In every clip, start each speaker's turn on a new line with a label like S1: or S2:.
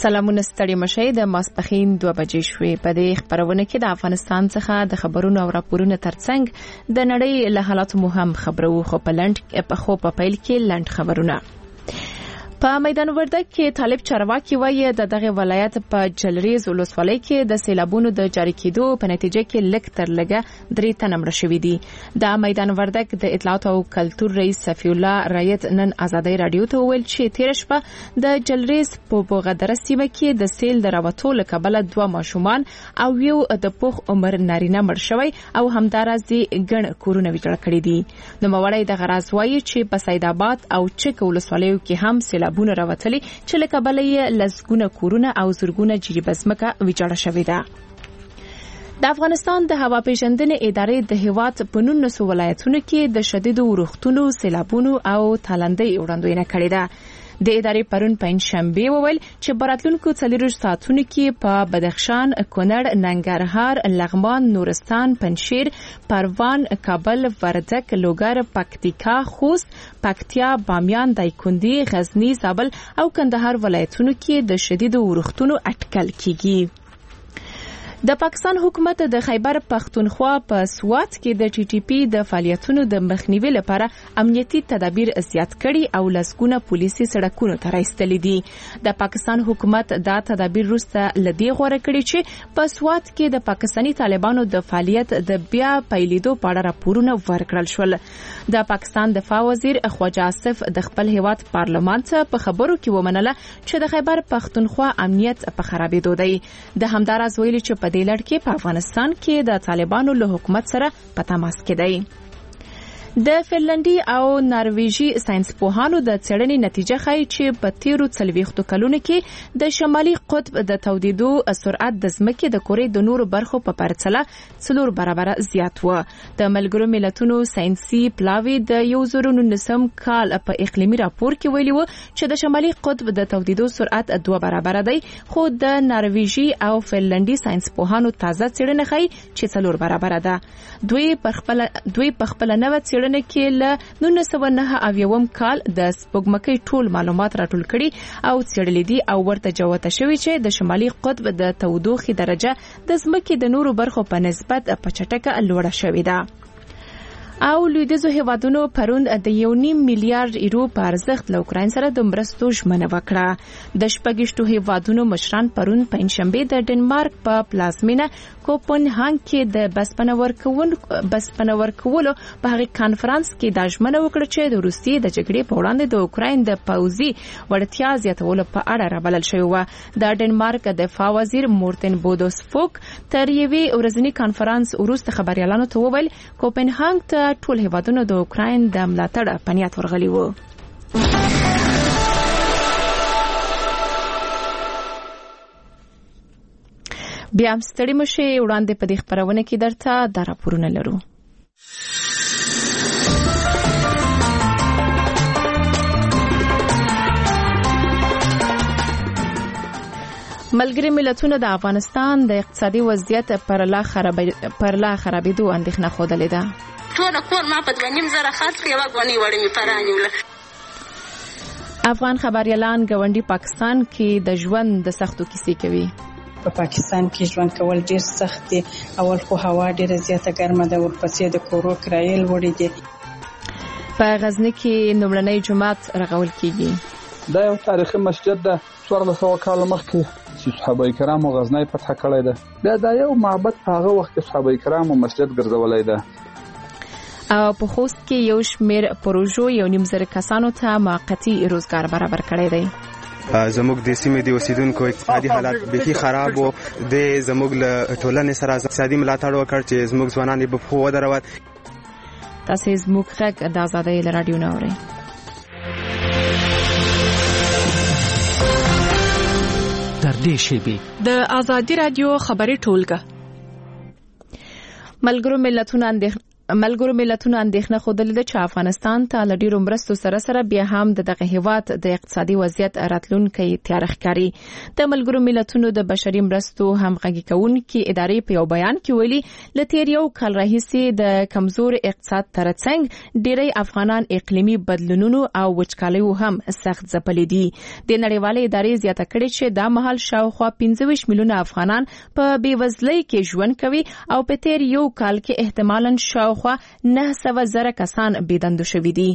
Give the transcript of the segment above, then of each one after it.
S1: سلامونه ستړي مشي د ماسپخین 2 بجې شوې. په دې خبرونه کې د افغانستان څخه د خبرونو او راپورونو ترڅنګ د نړۍ له حالاتو مهم خبرو خو په پیل کې لنډ خبرونه. په میدان وردګ کې طالب چارواکي وایي د دغه ولایت په جلریز ولسوالۍ کې د سیلابونو د جاری کېدو په نتیجه کې لږ تر لږه 3 تنه مړه شوي دي. د میدان وردګ د اطلاعات او کلتور رئیس صفی الله رایت نن ازادي رادیو ته ویل چې تیر شپه د جلریز په بوغدره سیمه کې د سیل د راوتو له کبله 2 ماشومان او یو د پوخ عمر نارینه مړ شوی او همدارازي ګڼ کورونه ویجاړ کړي دي. نو موري د غراز وایي چې په سید آباد او چک ولسوالیو کې هم سیلابونه راوتلي چې له کبله یې لسګونه کورونه او زرګونه جریبه ځمکه ویجاړه شوې ده. د افغانستان د هوا پیژندنې ادارې د هیواد په 19 ولایتونو کې د شدیدو ورښتونو، سیلابونو او تالندۍ وړاندوینه کړې ده. د ادارې پرون پنځشنبه وویل چې براتلونکو 40 ساعتونو کې په بدخشان، کونړ، ننګرهار، لغمان، نورستان، پنجشیر، پروان، کابل، وردګ، لوګر، پکتیکا، خوست، پکتیا، بامیان، دایکنډي، غزنی، زابل او کندهار ولایتونو کې د شدیدو ورښتونو اټکل کیږي. د پاکستان حکومت د خیبر پختونخوا په سوات کې د ټي ټي پی د فعالیتونو د مخنیوي لپاره امنیتي تدابیر زیات کړي او لسګونه پولیسي سړکونو ته راایستلي دي. د پاکستان حکومت دا تدابیر وروسته لدی غوړه کړي چې په سوات کې د پاکستاني طالبانو د فعالیت د بیا پیلېدو په اړه راپورونه ورکړل شول. د پاکستان دفاع وزیر خواجه آصف د خپل هیواد پارلمان ته په خبرو کې ومنله چې د خیبر پختونخوا امنیت په خرابېدو دی. د همداراز ویلي چې په دې لړ کې په افغانستان کې د طالبانو له حکومت سره په تماس کې دی. د فنلندي او نارویجي ساينس پوهانو د څېړنې نتیجه ښایي چې په تیرو 40 کلونو کې د شمالي قطب د تودیدو سرعت د ځمکې د کورې د نورو برخو په پرتله 4 برابره زیات و. د ملګرو ملتونو ساينسي پلاوی د 2019 کال په اقلیمي راپور کې ویلي و چې د شمالي قطب د تودیدو سرعت 2 برابره دی، خو د نارویجي او فنلندي ساينس پوهانو تازه څېړنه ښایي چې 4 برابره ده. دوی په خپل نوې څېړنه کې له 1909 کال د سپوږمکۍ ټول معلومات راټول کړي او څېړلي دي او ورته جوته شوی چې د شمالي قطب د تودوخې درجه د ځمکې د نورو برخو په نسبت په چټکه لوړه شوې ده. او لویدیځو هیوادونو پرون د 1.5 میلیارډ یورو په ارزښت له اوکراین سره د مرستو ژمنه وکړه. د شپږشتو هیوادونو مشران پرون پنځشنبه د ډنمارک په پلازمینه کوپنهاګن کې د بسپنه ورکولو په هغه کانفرنس کې د ژمنه وکړه چې د روسیې د جګړې په وړاندې د اوکراین د پوځي وړتیا زیاتولو په اړه رابلل شوی و. د ډنمارک دفاع وزیر مورتن بودوسفوک تر یوې ورځنی کانفرنس وروسته خبريالانو ته وویل کوپنهاګن ته ټول هیوادونو د اوکراین د ملاتړ په نیت ورغلي وو. بیا هم ستړي مشي وړاندې په دې خبرونه کې درته دا راپورونه لرو. ملګری ملتونو د افغانستان د اقتصادي وضعیت پر لا خرابېدو اندېښنه خوده ده.
S2: ټول کور ما په 2.5 خاص کې وګونی وړي می پرانیول.
S1: افغان خبريالان ګاونډي پاکستان کې د ژوند د سختو کیسې کوي.
S3: په پاکستان کې ژوند کول ډیر سخت دي. اول خو هوا ډیره زیاته ګرمه ده، ورپسې د کورو کرایې لوړې دي.
S1: په غزنی کې نومړنی جمعات رغول کیږي.
S4: دا یو تاریخي مسجد ده، 1400 کال مخکې چې صحابه کرامو غزنی فتح کړی ده. بیا دا یو معبد هغه وخت صحابه کرامو مسجد ګرځولای ده.
S1: او په خوست کې یو شمېر پروژو 1.5 کسانو ته موقتی روزګار برابر کړی دی.
S5: زموږ د سیمې د اوسیدونکو اقتصادي حالت بهي خراب وو. د زموږ له ټولنې سره اقتصادي ملاتړ وکړ چې زموږ ځوانان په خو ودرول.
S1: تاسو زموږ غږ د آزادۍ له رادیو نه اورئ.
S6: تر دې شیبې
S1: د آزادۍ رادیو خبري ټولګه. ملګرو ملتونو اندېښنه خوده چې افغانستان ته له ډیرو مرستو سره بیا هم دغه هیواد د اقتصادي وضعیت راتلونکي تیار ښکاري. د ملګرو ملتونو د بشري مرستو همغږي کوونکي ادارې په یو بیان کې ویلي ل تیر یو کال راهیسې د کمزور اقتصاد ترڅنګ ډیری افغانان اقلیمي بدلونونو او وچکالیو هم سخت ځپلي دي. د نړیوالې ادارې زیاته کړې چې دا مهال شاوخوا 15 میلیونه افغانان په بیوزلۍ کې ژوند کوي او په تیر یو کال کې احتمالاً شاوخوا 900,000 کسان بېدندو شوي دي.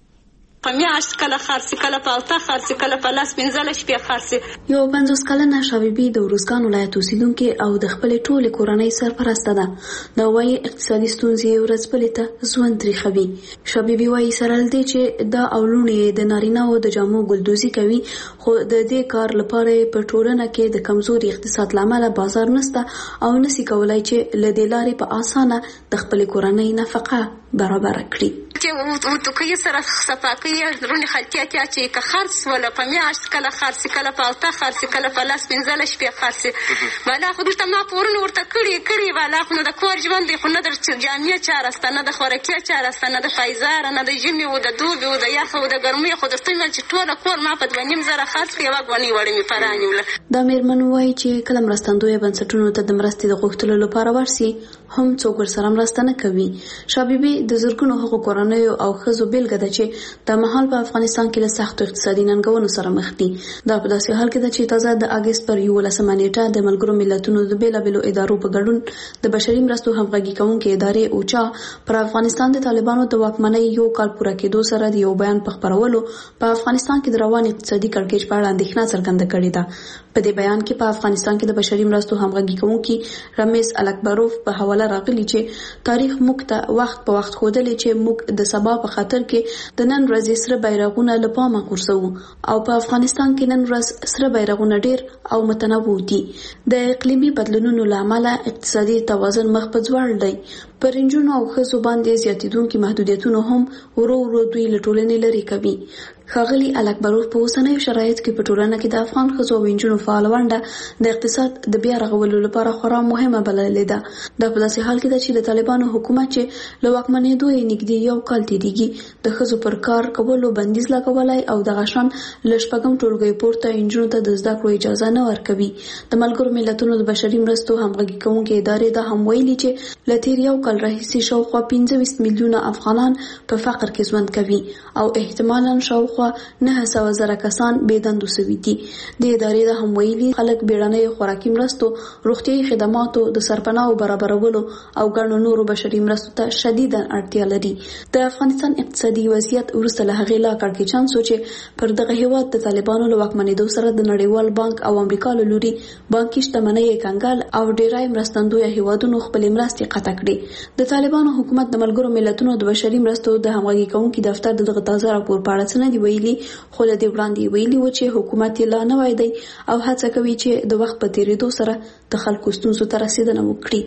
S2: په میاشت کله خرڅ کله په الته خرڅ کله په لاس 15 شپې خرڅ.
S7: یو 50 کلنه شابيبي د روزګان ولایت اوسیدونکو او د خپل ټولې کورنۍ سرپرسته ده. دا وايي اقتصادي ستونزې ورځ بلې ته ژوند تریخوي. شابيبي وايي سره لدې چې دا اولونه د نارینه او د جامو ګلدوزي کوي خو د دې کار لپاره په ټولنه کې د کمزوري اقتصاد لامل بازار نشته او نسی کولای چې لدې لارې په اسانه د خپل کورنۍ نفقه برابر کړي.
S2: چې تو کې سره صفاقي رونی خلتیا چې که خرڅ ولا په میاشت کله خرڅ کله په الته خرڅ کله په لاس 15 شپې خرڅ ولا خو دلته ما پورن ورته کړی ولا خو د کور ژوند خو نه در جامعه چارسته نه د خوراکي چارسته نه د فایزار نه د جمی او د دوبي او د یخ او د ګرمۍ خو د ستنه چې ټول کور ما په 2.5 خرڅ کې واغونی وړي می پرانیول.
S7: د میرمن وای چې کله مرستندوی بنسټونو ته د مرستې د غوښتلو لپاره ورسي هم څوک ورسره مرسته نه کوي. شابيبي د زرګونو حقوق کورنۍ او خزو بیلګه ده چې د مهال په افغانستان کې له سخت اقتصادي ننګونو سره مخ دي. دا په داسې حال کې ده چې تازه د اگست پر 11 نیټه د ملګرو ملتونو د بیلابېلو ادارو په ګډون د بشري مرستو همغږي کوونکې ادارې اوچا پر افغانستان د طالبانو د واکمنۍ یو کال پوره کېدو سره د یو بیان په خبرولو په افغانستان کې د روان اقتصادي کړکېچ په اړه اندېښنه څرګنده کړې ده. په دې بیان کې په افغانستان کې د بشري مرستو همغږي کوونکي رمیز الکبروف په حواله راغلي چې تاریخ موږ ته وخت په وخت ښودلی چې موږ د سبا په خاطر کې د نن ورځې سره بیرغونه له پامه غورځو او په افغانستان کې نن ورځ سره بیرغونه ډیر او متنوع دي. د اقلیمي بدلونونو لامل اقتصادي توازن مخ په ځوړ دی. پر انجونو او ښځو باندې زیاتېدونکي محدودیتونه هم ورو ورو دوی له ټولنې لرې کوي. ښاغلي الکبروف په اوسنیو شرایطو کې په ټولنه کې د افغان ښځو او انجونو فعال ونډه د اقتصاد د بیا رغولو لپاره خورا مهمه بللې ده. دا په داسې حال کې ده چې د طالبانو حکومت چې له واکمنېدو یې نږدې یو کال تېرېږي د ښځو پر کار کولو بندیز لګولی او دغه شان له شپږم ټولګۍ پورته انجونو ته د زده کړو اجازه نه ورکوي. د ملګرو ملتونو د بشري مرستو همغږي کوونکې ادارې دا هم ویلي چې له تېر یو کال راهیسې شاوخوا 15 میلیونه افغانان په فقر کې ژوند کوي او احتمالاً شاوخوا 900,000 کسان بېدندو شوي دي. د ادارې د هم ویلي خلک بیړنۍ خوراکي مرستو، روغتیايي خدماتو، د سرپناهو برابرولو او ګڼو نورو بشري مرستو ته شدیدا اړتیا لري. د افغانستان اقتصادي وضعیت وروسته له هغې لا کړکېچن شو چې پر دغه هیواد د طالبانو له واکمنېدو سره د نړیوال بانک او امریکا له لوري بانکي شتمنۍ کنګال او ډیری مرستندویه هیوادونو خپلې مرستې قطع کړې. د طالبانو حکومت د ملګرو ملتونو د بشري مرستو د همغږي کوونکي دفتر دغه تازه راپور په اړه څه نه دي ویلي، خو له دې وړاندې ویلي و چې حکومت یې لا نه وای دی او هڅه کوي چې د وخت په تېرېدو سره د خلکو ستونزو ته رسېدنه وکړي.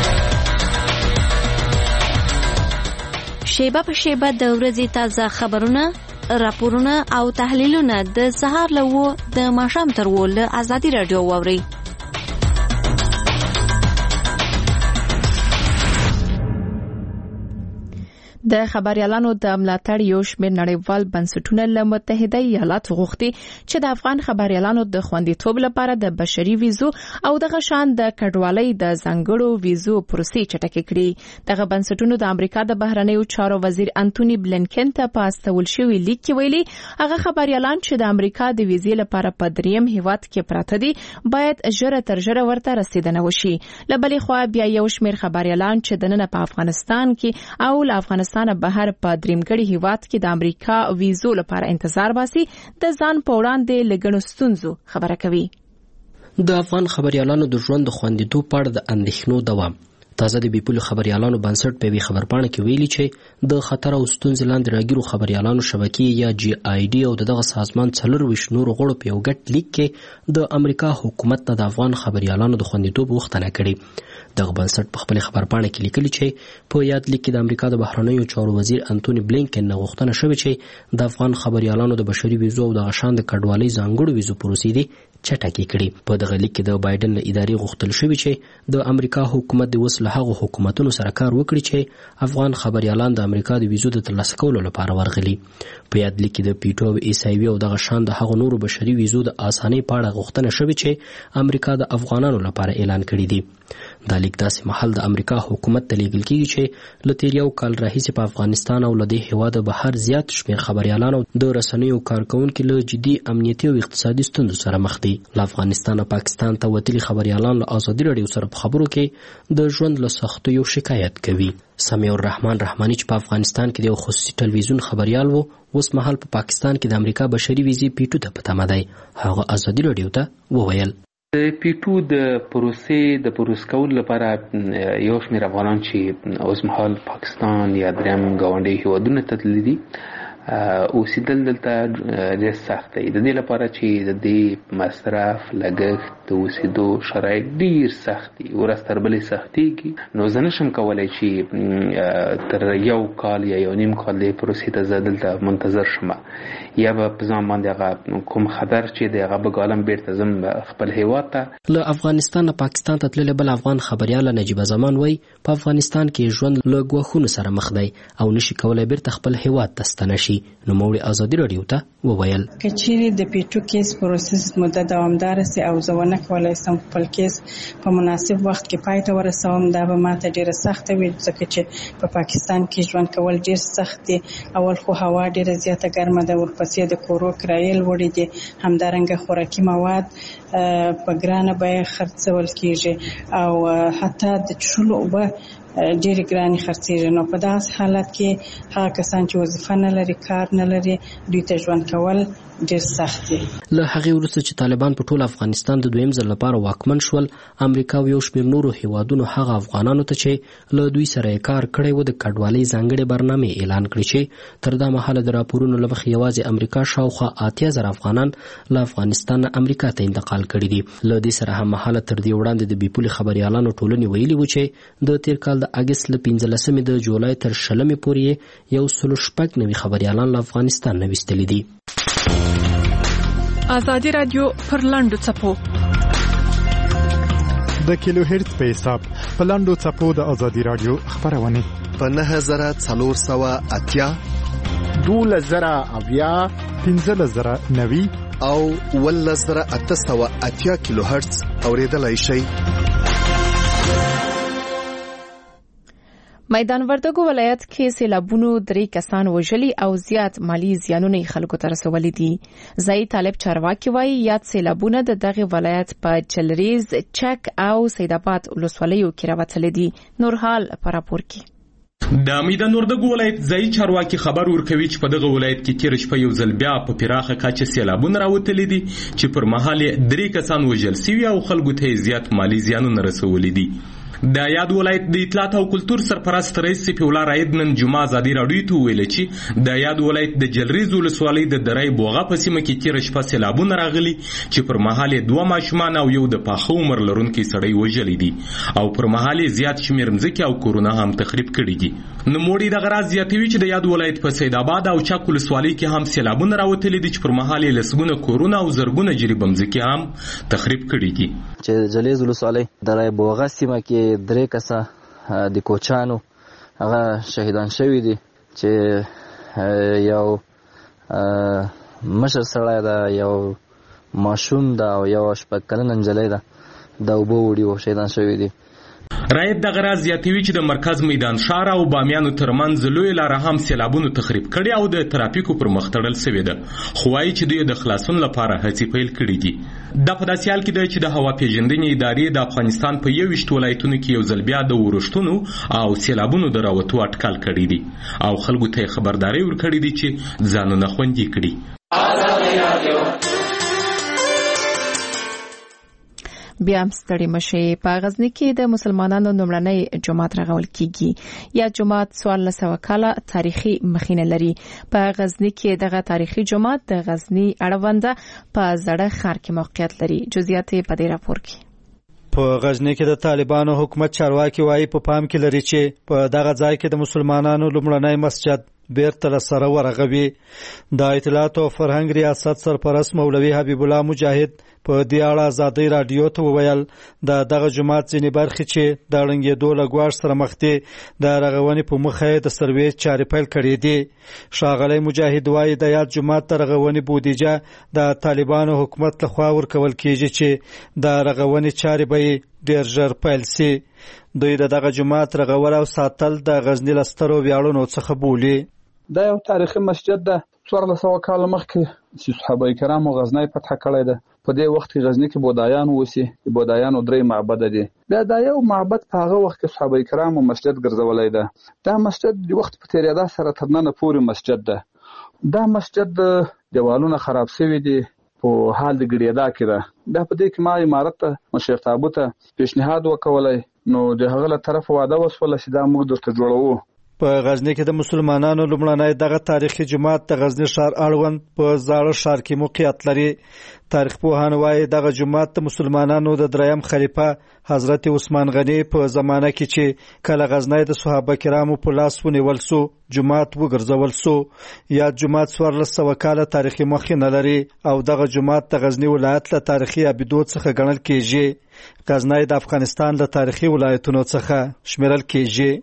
S8: شیبه په شیبه د ورځې تازه خبرونه، راپورونه او تحلیلونه د سهار له 9 د ماښام تر 10 له ازادي رادیو واورئ.
S1: د خبريالانو د ملاتړ یو شمېر نړیوال بنسټونه له متحده ایالاتو غوښتي چې د افغان خبريالانو د خوندیتوب لپاره د بشري ویزو او دغه شان د کډوالۍ د ځانګړو ویزو پروسې چټکې کړي. دغه بنسټونو د امریکا د بهرنیو چارو وزیر انټونی بلینکن ته په استول شوی لیک کې ویلي هغه خبريالان چې د امریکا د ویزې لپاره په دریم هیواد کې پراته دي باید ژره تر ژره ورته رسیدنه وشي. له بلې خوا بیا یو شمېر خبريالان چې دننه په افغانستان کې او له افغانستان بهر په دریمګړي هیواد کې د امریکا ویزو لپاره انتظار باسي د ځان په وړاندې لګڼو ستونزو خبره کوي.
S9: د افغان خبريالانو د ژوند د خوندیتوب په اړه د اندېښنو دوام. تازه د بیپولو خبريالانو بنسټ په وی خبرپاڼه کې ویلي چې د خطر او ستونزې لاندې راګیرو خبريالانو شبکې یا GID او دغه سازمان 24 نور غړو په یو ګډ لیک کې د امریکا حکومت ته د افغان خبريالانو د خوندیتوب غوښتنه کړې. دغه بنسټ په خپل خبرپاڼه کې لیکلي چې په یاد لیک کې د امریکا د بهرنیو چارو وزیر انټونی بلینکن نه غوښتنه شوې چې د افغان خبريالانو د بشري ویزو او د غشان د کډوالۍ ځانګړو ویزو پروسې دي چټکې کړي. په دغه لیک کې د بایدن له ادارې غوښتل شوې چې د امریکا حکومت د اوس له هغو حکومتونو سره کار وکړي چې افغان خبريالان د امریکا د ویزو د ترلاسه کولو لپاره ورغلي. په یاد لیک کې د پیټو او ایسایوي او د غشان د هغو نورو بشري ویزو د اسانۍ په اړه غوښتنه شوې چې امریکا د افغانانو لپاره اعلان کړی دی. دا لیک داسې مهال د امریکا حکومت ته لیږل کیږي چې له تیر یو کال راهیسې په افغانستان او له دې هیواده بهر زیات شمېر خبريالانو د رسنیو کارکونکي له جدي امنیتي او اقتصادي ستونزو سره مخ دي. له افغانستان او پاکستان ته وتلي خبريالان له ازادي راډیو سره په خبرو کې د ژوند له سختیو شکایت کوي. سمیع الرحمن رحماني چې په افغانستان کې د یو خصوصي ټلویزیون خبريال و، اوس مهال په پاکستان کې د امریکا بشري ویزې پیټو ته په تمه دی. هغه ازادي راډیو ته وویل
S10: پیټو د پروسې د پروس کول لپاره یو شمېر افغانان چې اوس مهال پاکستان یا دریم ګاونډي هیوادونو ته تللي دي اوسېدل دلته ډېر سخت دی. د دې لپاره چې د دې مصرف لګښت د اوسېدو شرایط ډېر سخت دي، ورځ تر بلې سختېږي. نو زه نشم کولی چې تر یو کال یا یو نیم کال دې پروسې ته زه دلته منتظر شم، یا به په ځان باندې هغه کوم خطر چې دی هغه به ګالم بېرته ځم خپل هیواد ته.
S9: له افغانستان نه پاکستان ته تللی بل افغان خبرياله نجیبه زمان وایي په افغانستان کې ژوند له ګواښونو سره مخ دی او نشي کولی بېرته خپل هیواد ته ستنه شي. نو موږ ازادي راډیو ته وویل
S3: که چیرې د پیټو کیس پروسس مدته دوامدار سي او زه ونه کولای سم خپل کیس په مناسب وخت کې پای ته ورسوم، دا به ماته ډیره سخته وي ځکه چې په پاکستان کې ژوند کول ډیر سخت دي. اول خو هوا ډیره زیاته ګرمه ده، ورپسې د کورو کرایې لوړې دي، همدارنګه خوراکي مواد په ګرانه بیه خرڅول کیږي او حتی د څښلو اوبه ډېرې ګرانې خرڅېږي. نو په داسې حالت کې هغه کسان چې وظیفه نه لري، کار نه لري، دوی ته ژوند کول ډېر سخت دي.
S9: له هغې وروسته چې طالبان په ټول افغانستان د دویم ځل لپاره واکمن شول، امریکا او یو شمېر نورو هیوادونو هغه افغانانو ته چې له دوی سره یې کار کړی و د کډوالۍ ځانګړې برنامې اعلان کړې چې تر دا مهاله د راپورونو له مخې یوازې امریکا شاوخوا 80,000 افغانان له افغانستان نه امریکا ته انتقال کړي دي. له دې سره هم مهاله تر دې وړاندې د بېپولې خبريالانو ټولنې ویلي و چې د تیر کال د اګست له 15 د جولای تر 20 پورې 106 خبريالان له افغانستان نه ویستلي دي.
S11: ازادي رادیو پر لاندو چپو
S12: د کیلو هرتز په حساب په لاندو چپو د ازادي رادیو خبرونه
S13: په 9480
S12: 12090 15090
S13: او 11880 کیلو هرتز اوریدلای شئ.
S1: میدان وردګو ولایت کې سیلابونو 3 کسان وژلي او زیات مالی زیانونه خلکو ته رسولي دي. ځای طالب چارواکي وایي یاد سیلابونه د دغه ولایت په چلریز، چک او سیدآباد ولسوالیو کې راوتلي دي. نورحال په راپور کې
S14: د میدان وردګو ولایت ځای چارواکي خبر ورکوي چې په دغه ولایت کې تیر شپه یو ځل بیا په پراخه کچه سیلابونه راوتلي دي چې پر مهال 3 کسان وژل شوي او خلکو ته زیات مالی زیانونه رسولي دي. د یاد ولایت د اطلاعات او کلتور سرپرست رئیس سپی الله رائد نن جمعه ازادي راډیو ته ویل چې د یاد ولایت د جلریز ولسوالۍ د درای بوغه په سیمه کې تیر شپه سیلابونه راغلي چې پر مهال 2 ماشومان او یو د پاخه عمر لرونکي سړی وژلي دي او پر مهال زیات شمیر مځکې او کورونه هم تخریب کړي دي. نوموړي د غراز زیاتوي چې د یاد ولایت په سیدآباد او چک ولسوالۍ کې هم سیلابونه راوتلي دي چې پر مهال لسګونه کورونه او زرګونه جریب مځکې هم تخریب کړي دي.
S15: چې جلریز ولسوالۍ درای بوغه سیمه کې 3 کسه د کوچانو هغه شهیدان شوي دي چې یو مشر سړی ده، یو ماشوم ده او یو 8 کلنه نجلۍ ده، د اوبو وړي شهیدان شوي دي.
S14: رایت د غراز زیاتوي چې د مرکز میدان شهر او بامیانو ترمنځ لوی لاره هم سیلابونو تخریب کړي او د ترافیکو پر مخ تړل شوې ده، خو وايي چې دوی د خلاصون لپاره هڅې پیل کړي دي. د په داسې حال کې ده چې د هوا پیژندنې ادارې د افغانستان په 21 ولایتونو کې یو ځل بیا د ورښتونو او سیلابونو د راوتو اټکل کړي دي او خلکو ته خبرداري ورکړي دي چې ځانونه خوندي کړي.
S1: بیا هم ستړي مشي. په غزنی کې د مسلمانانو لومړنی جماعت رغول کیږي. یا جماعت 1400 کاله تاریخي مخینه لري. په غزنی کې دغه تاریخي جماعت د غزنی اړونده په زړه ښار کې موقعیت لري. جزئیات په دې راپور کې.
S16: په غزنی کې د طالبانو حکومت چارواکي وایي په پام کې لري چې په دغه ځای کې د مسلمانانو لومړنی مسجد بیرته له سره ورغوي. د اطلاعات او فرهنګ ریاست سرپرست مولوي حبیب الله مجاهد په دې اړه ازادي رادیو ته وویل دغه جماعت ځینې برخې چې د ړنګېدو له ګواښ سره مخ دي د رغونې په موخه د سروې چارې پیل کړې دي. ښاغلی مجاهد وایي د یاد جماعت د رغونې بودیجه د طالبانو حکومت لخوا ورکول کېږي چې د رغونې چارې به ډېر ژر پیل سي. دوی دغه جماعت رغول او ساتل د غزني له سترو ویاړونو څخه بولي.
S4: دا یو تاریخي مسجد ده. 1400 کاله مخکې چې صحابه کرامو غزنی فتح کړی ده. په دې وخت کې غزنی کې بودایان اوسي. بودایانو 3 معبد دي. بیا دا یو معبد په هغه وخت کې صحابه کرامو مسجد ګرځولای ده. دا مسجد د وخت په تیریدا سره تر نن پورې مسجد ده. دا مسجد دیوالونه خراب شوي دي. په حال د ګډېدا کې ده. دا په دې کې ما امارت ته مشر تابو ته پیشنهاد وکولای نو د هغه له طرف واده وسوله چې دا موږ درته جوړوو.
S16: په غزنی کې د مسلمانانو لومړنی دغه تاریخي جماعت د غزنی ښار اړوند په زاړه ښار کې موقعیت لري. تاریخ پوهان وایي دغه جماعت د مسلمانانو د 3م خلیفه حضرت عثمان غنی په زمانه کې چې کله غزنی د صحابه کرامو په لاس ونیول سو جماعت وګرځول سو. یا جماعت 1400 کاله تاریخي مخینه لري او دغه جماعت د غزنی ولایت له تاریخي ابدو څخه ګڼل کېږي. غزنی د افغانستان له تاریخي ولایتونو څخه شمیرل کېږي.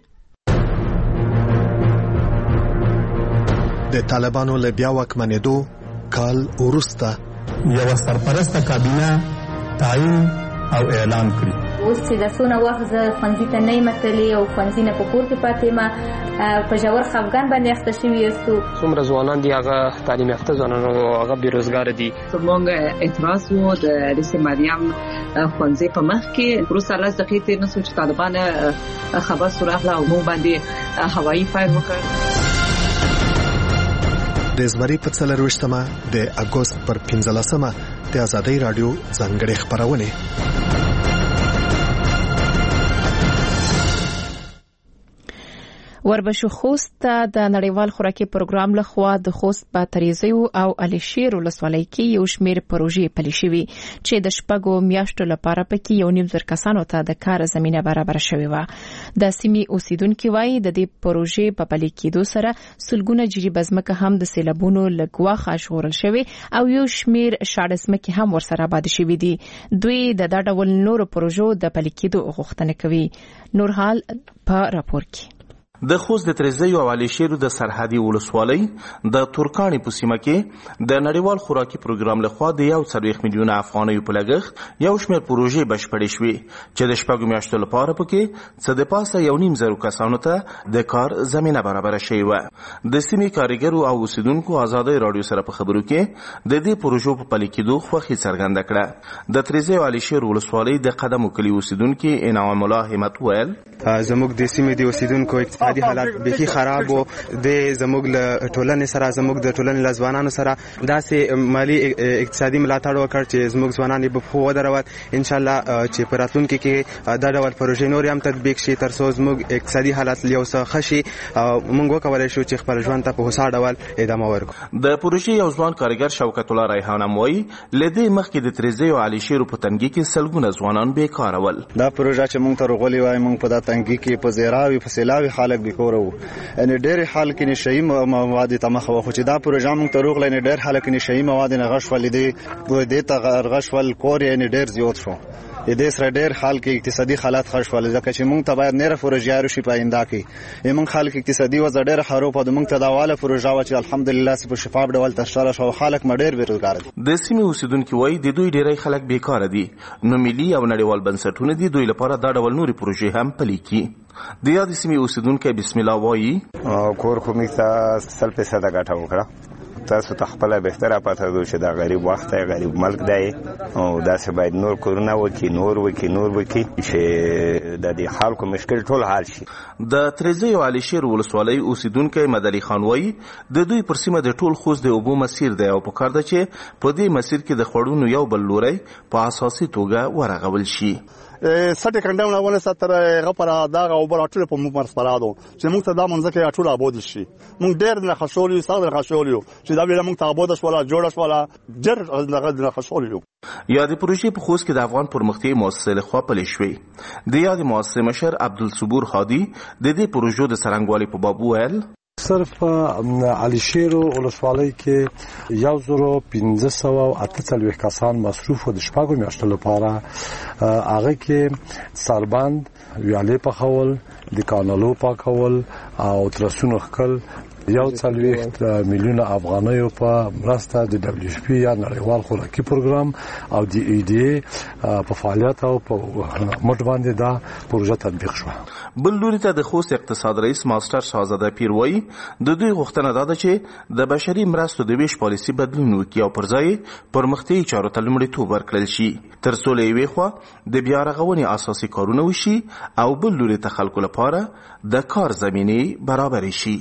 S13: د طالبانو له بیا واکمنېدو کال وروسته
S17: یو سرپرسته کابینه تعیین او اعلان کړی.
S18: اوس چې د څونه وخت زه ښوونځي ته نه یم تللی او ښوونځي نه په کور کې پاتې یم په ژور خفګان باندې اخته شوي یاستو.
S19: څومره ځوانان دي هغه تعلیم یافته ځوانان او هغه بېروزګاره دي.
S20: زموږ اعتراض و د رئیس مریم ښوونځي په مخ کې وروسته 10 دقیقې تېر نه سو چې طالبان خبر سراغله او موږ باندې هوایي فایر وکړ.
S13: د زمري په 24مه د اګوست پر 15مه د ازادۍ رادیو ځانګړې خبرونه.
S1: وربشو خوست د نړیوال خوراکي پروګرام لخوا د خوست باتریزیو او الیشیر ولسوالۍ کې یو شمېر پروژې پلي شوي چې د شپږو میاشتو لپاره پکې 1.5 کسانو ته د کار زمینه برابر شوې وه. د سیمې اوسیدونکو وایي د دې پروژې په پلي کېدو سره سلګونه جریبه ځمکه هم د سیلابونو له ګواښه ژغورل شوې او یو شمېر شاړه ځمکې هم ورسره آباد شوي دي. دوی د دا ډول نورو پروژو د پلي کېدو غوښتنه کوي. نور حال په راپور کې.
S21: د خوست د تریزیو او الیشیرو د سرحدي ولسوالۍ د ترکاڼي په سیمه کې د نړیوال خوراکي پروګرام لخوا د 1.4 میلیونه افغانیو په لګښت یو شمېر پروژې بشپړې شوې چې د شپږو میاشتو لپاره پکې څه د پاسه 1.5 کسانو ته د کار زمینه برابر شوې وه. د سیمې کارګرو او اوسیدونکو ازادۍ رادیو سره په خبرو کې د دې پروژو په پلي کېدو خوښي څرګنده کړه. د تریزیو او الیشیر ولسوالۍ د قدمو کلي اوسیدونکي انعام الله همت ویل
S5: زموږ د سیمې د اوسیدونکو اقتصادي حالات بيخي خراب وو. د زموږ له ټولنې سره زموږ د ټولنې له ځوانانو سره داسې مالی اقتصادي ملاتړ وکړ چې زموږ ځوانان به په ودرول. ان شاء الله چې په راتلونکي کې دا ډول پروژې نور هم تطبیق شي تر څو زموږ اقتصادي حالات یو څه ښه شي موږ وکولای شو چې خپل ژوند ته په هوسا ډول ادامه ورکړو.
S21: د پروژې یو ځوان کارګر شوکت الله ریحان وایي لدې مخکې د تریزیو او الیشیر په تنګي کې سلګونه ځوانان بیکاره ول.
S22: دا پروژه چې موږ ته رغولې وای موږ په دا تنګي کې په زیراوي په سیلاوي خلک بیکاره وو. ان ډېر حال کې نشئی مواد ته مخ وخو چې دا پروژه موږ ته روغ لنه ډېر حال کې نشئی مواد نه غش ولې دې ته غش ول کور یې ډېر زیات شو. د دې سره ډېر حال کې اقتصادي حالات ښه شول ځکه چې موږ ته باید نره پروژې شي په آینده کې موږ خلک اقتصادي وضع ډېر خراب او موږ ته دا واله پروژه و چې الحمدلله په شفاف ډول تشکیل شو خلک ډېر بیروزګار دي.
S21: د سیمې اوسیدونکو وایي د دوی ډېری خلک بیکاره دي نو ملي او نړیوال بنسټونه دي دوی لپاره دا ډول نوري پروژې هم پلي کړي. د یاد سیمې اوسیدونکو بسم الله وایي
S23: کور خو موږ ته 100% ګټه وکړه. تاسو ته خپل بهتره پته ده چې دا غریب وخت دی غریب ملک دی او داسې باید نور کورونه وکړي چې د دې خلکو مشکل ټول حل شي.
S21: د تریزیو او الیشیر ولسوالۍ اوسیدونکی مدلي خان وایي د دوی پر سیمه د ټول خوست د اوبو مسیر دی او پکار ده چې په دې مسیر کې د خوړونو یو بل لوري په اساسي توګه ورغول شي.
S2: سټ کنډم ونه ستر غفر دا او بل ټول په موږ مرسپرادو چې موږ ته دا منځکه ټول آباد شي موږ ډېر نه خښولیو ساده خښولیو چې دا ویل موږ ته آباد شولا جوړ شولا ډېر نه خښولیو.
S21: یادې پروژې په خوست کې د افغان پرمختیایي مؤسسې لخوا پلې شوې. د یادې مؤسسې مشر عبدالصبور هادي د دې پروژو د څرنګوالي په باب وویل
S6: صرف علیشیر ولسوالۍ کې 1548 کسان مصروف و د شپږو میاشتو لپاره هغه کې سربند ویالې پخول د کانالو پاکول او ترسونو خکل 1.4 میلیون افغانیو په مرسته د دبليو اف پی یا نړیوال خوراکي پروګرام او د ای ډی ای په فعالیت او په مټ باندې دا پروژه تطبیق شو.
S21: بل لوري ته د خوست اقتصاد رئیس ماستر شاهزاده پیر وایي د دوی غوښتنه ده چې د بشري مرستو د ویش پالیسي بدلون وکړي او پر ځای پرمختیایي چارو ته لومړیتوب ورکړل شي تر څو له یوې خوا د بیا رغونې اساسي کارونه وشي او بل لوري ته خلکو لپاره د کار زمینې برابر شي.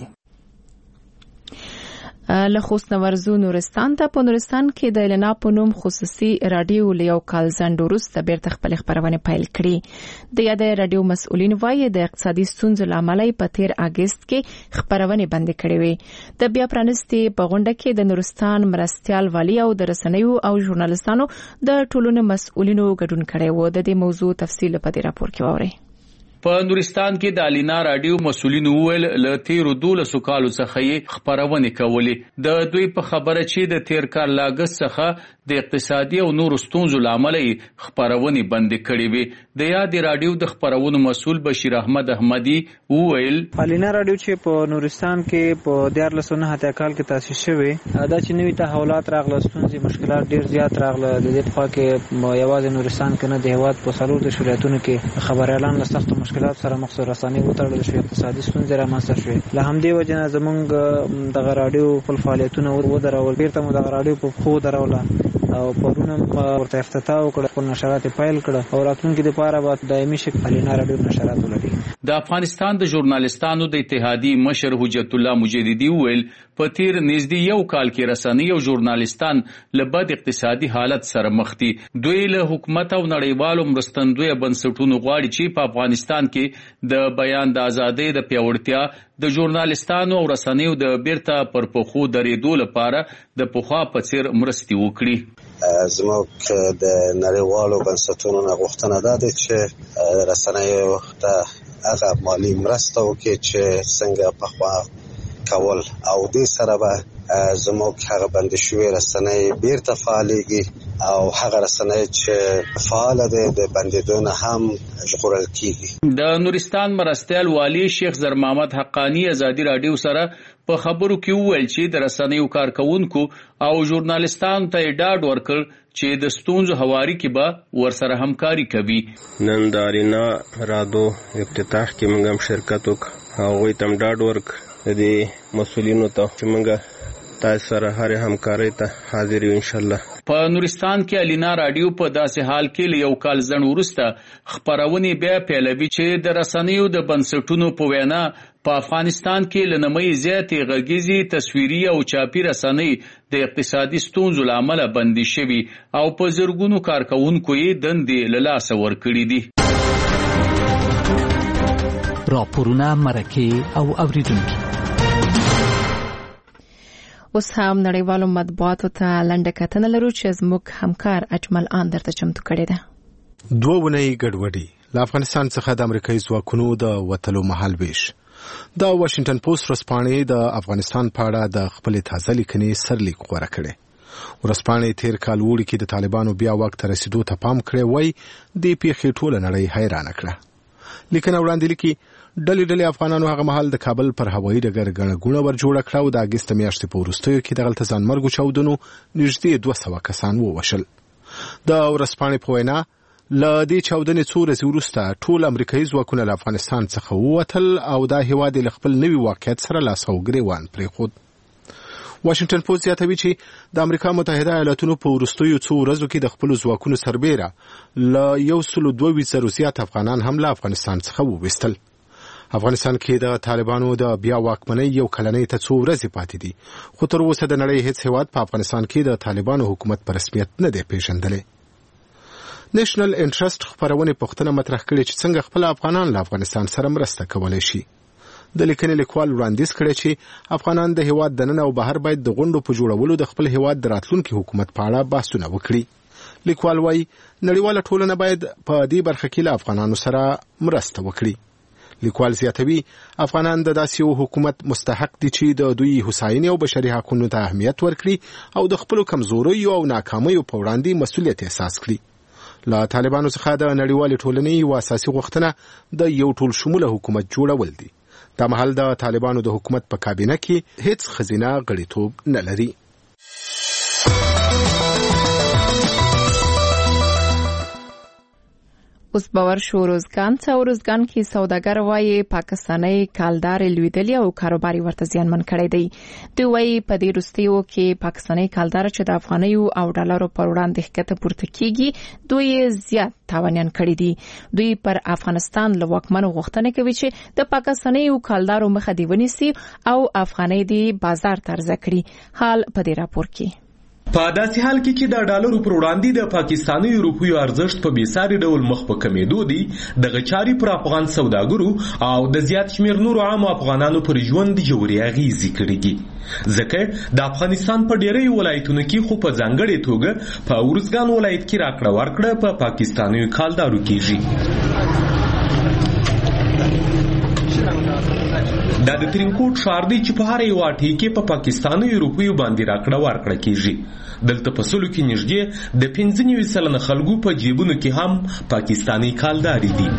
S1: له خوست نورزو نورستان ته په نورستان کې د الینا په نوم خصوصي رادیو له یو کال ځنډ وروسته بیرته خپل خبرونه پیل کړي. د یاد رادیو مسؤلین وایي د اقتصادي ستونزو له امله په 13 اگست کې خبرونه بند کړې وي. د بیا پرانستي په غونډه کې د نورستان مرستيال والی او د رسنیو او ژورنالستانو د ټولنې مسؤلینو ګډون کړی و. د دې موضوع تفصیل په دې راپور کې واورئ.
S7: په نورستان کې د الینا رادیو مسؤلین وویل له 13 کالو څخه یې خبرونه کولې. د دوی په خبره چې د 13 کال لاګس څخه د اقتصادي او نورو ستونزو لامل یې خبرونه بند کړې وي. د یاد رادیو د خبرونو مسؤل بشیر احمد احمدی وویل
S24: الینا رادیو چې په نورستان کې په 1409 کال کې تاسیس شوی دا چې نوې تحولات راغله ستونزې مشکلات ډیر زیات راغله. د دې په کې یوازې نورستان کې نه د هیواد په څلور د شریعتونو کې خبريالان له سخت مشکلات سره مخ سره رسنۍ وتړل شوې اقتصادي ستونزې رامنځته شوې. له همدې وجه نه زمونږ د رادیو خپل فعالیتونه ودرول بیرته مو د رادیو په خو دروله او پرونه ورته افتتاح وکړه خپل نشرات پیل کړه او راتلونکي لپاره به دایمي شکل الینا رادیو نشرات ولري.
S7: د افغانستان د ژورنالستانو د اتحادیې مشر حجت الله مجددي وویل په تیر نږدې یو کال کې رسنۍ او ژورنالستان له بد اقتصادي حالت سره مخ دي. دوی له حکومت او نړیوالو مرستندوی بنسټونو غواړي چې په افغانستان کې د بیان د ازادۍ د پیاوړتیا د ژورنالستانو او رسنیو د بیرته پر پخو درېدو لپاره د پخوا په څیر مرستې وکړي.
S25: زموږ د نړیوالو بنسټونو نه غوښتنه ده چې رسنیو ته هغه مالی مرسته وکړي چې څنګه پخوا کول او دې سره به زموږ هغه بند شوې رسنۍ بیرته فعالېږي او هغه رسنۍ چې فعال دي د بندیدو نه هم ژغورل کیږي.
S7: د نورستان مرستيال والی شیخ زر محمد حقانی ازادي رادیو سره په خبرو کې وویل چې د رسنیو کارکونکو او ژورنالستانو ته ډاډ ورکړ چې د ستونزو هواري کې به ورسره همکاري کوي.
S26: نن د الینا رادیو افتتاح کې موږ هم شرکت وکړ او هغوی ته ډاډ ورکړ د مسؤلینو ته چې موږ تاسو سره هر همکارۍ ته حاضر یو ان شاء الله.
S7: په نورستان کې الینا رادیو په داسې حال کې له یو کال ځنډ وروسته خبرونه بیا پیلوي چې د رسنیو د بنسټونو په وینا په افغانستان کې لنمې زیاتې غږیزي تصویري او چاپی رسنۍ د اقتصادي ستونزو لامل بندي شوي او په زرګونو کارکونکو یې دندې له لاسه ورکړي دي.
S27: راپورونه مرکه او اوریدونکو
S1: اوس هم نړیوالو مطبوعاتو ته لنډه کتنه لرو چې زموږ همکار اجمل آن درته چمتو کړې ده.
S28: 2 ونې ګډوډي له افغانستان څخه د امریکایي ځواکونو د وتلو مهال ویش. د واشنگټن پوسټ ورځپاڼې د افغانستان په اړه د خپل تازه لیکنې سرلیک غوړه کړي. ورځپاڼې تیر کال وړي کې د طالبانو بیا وخت رسیدو ته پام کړی وای د پیښې ټوله نړۍ حیران کړه. لیکنه وړاندې لیکي ډلې افغانانو هغه مهال د کابل پر هوایي ډګر غړغړه ور جوړ کړه او د اگست میاشتې په وروستیو کې د غلط ځانمرګو چاودنو نږدې 200 کسان ووشل. د ورځپاڼې په وینا له دې چاودنې څو ورځې وروسته ټول امریکایي ځواکونه له افغانستان څخه ووتل او دا هیواد له خپل نوي واقعیت سره لاس او ګریوان پرېښود. واشنگټن پوسټ زیاتوي چې د امریکا متحده ایالاتونو په وروستیو څو ورځو کې د خپل ځواکونو سربېره له 122 زیات افغانان هم له افغانستان څخه وویستل. افغانستان کې د طالبانو د بیا واکمنۍ یو کلنۍ ته څو ورځې پاتې دي خو تر اوسه د نړۍ هیڅ هیواد په افغانستان کې د طالبانو حکومت په رسمیت نه دی پیژندلی. نېشنل انټرست خبرونه پښتنه مطرح کړي چې څنګه خپل افغانان له افغانستان سره مرسته کولای شي. د لیکنې لیکوال وړاندیز کړی چې افغانان د هیواد دننه او بهر باید د غونډو په جوړولو د خپل هیواد د راتلونکي حکومت په اړه بحثونه وکړي. لیکوال وايي نړیواله ټولنه باید په دې برخه کې له افغانانو سره مرسته وکړي. لیکوال زیاتوي افغانان د داسې یو حکومت مستحق دي چې د دوی هوساینې او بشري حقوقو ته اهمیت ورکړي او د خپل کمزوریو او ناکامیو په وړاندې مسؤلیت احساس کړي. له طالبانو څخه د نړیوالې ټولنې یو اساسي غوښتنه د یو ټول شموله حکومت جوړول دي. دا مهال د طالبانو د حکومت په کابینه کې هیڅ خزینه غړیتوب نه لري.
S1: اوس باور شو روزګان کې سوداګر وایي پاکستاني کالدار لویدلی او کاروباري ورته زیانمن کړی دی. دوی وایي په دې وروستیو کې پاکستاني کالدار چې د افغانیو او ډالرو پر وړاندې ښکته پورته کیږي دوی زیات تاوانیان کړی دي. دوی پر افغانستان له واکمنو غوښتنه کوي چې د پاکستاني کالدارو مخه دی ونیسي او افغاني دی بازار ته عرضه کړي. حال په دې راپور کې
S3: په داسې حال کې چې د ډالرو پر وړاندې د پاکستاني روپیو ارزښت په بیساري ډول مخ په کمیدو دی، د غچاري پر افغان سوداګرو او د زیات شمیر نورو عام افغانانو پر ژوند جوړي اغیزې کړې دي. ځکه د افغانستان په ډېری ولایتونو کې خو په ځانګړې توګه په ورزګان ولایت کې راکړه ورکړه په پاکستاني کالدارو کېږي. دا د ترینکوټ ښار دی چې په هر یو اټي کې په پاکستاني روپیو باندې راکړه ورکړه کېږي. دلته په سلو کې نږدې د 95% خلکو په جیبونو کې هم پاکستاني کالداري دي.